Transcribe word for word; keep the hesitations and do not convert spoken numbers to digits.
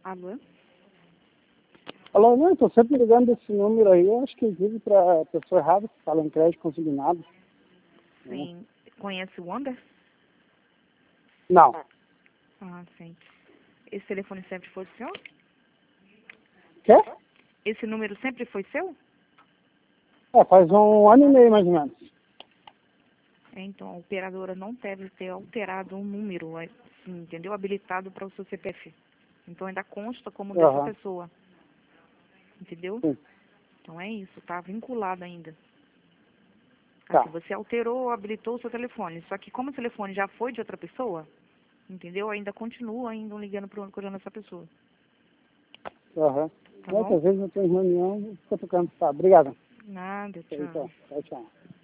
Alô? Alô, não, eu tô sempre ligando desse número aí, eu acho que vive pra pessoa errada, que fala em crédito consignado. Sim. Conhece o Wonder? Não. Ah, sim. Esse telefone sempre foi seu? Quer? Esse número sempre foi seu? É, faz um ano e meio mais ou menos. É, então, a operadora não deve ter alterado um número, assim, entendeu? Habilitado para o seu C P F. Então ainda consta como dessa Aham. pessoa. Entendeu? Sim. Então é isso, tá vinculado ainda. Tá. Assim, você alterou, habilitou o seu telefone. Só que como o telefone já foi de outra pessoa, entendeu? Ainda continua ainda ligando procurando essa pessoa. Aham. Tá É que bom? às vezes eu tenho reunião e fico tocando. Tá, obrigado. Nada, Então, tchau. tchau, tchau.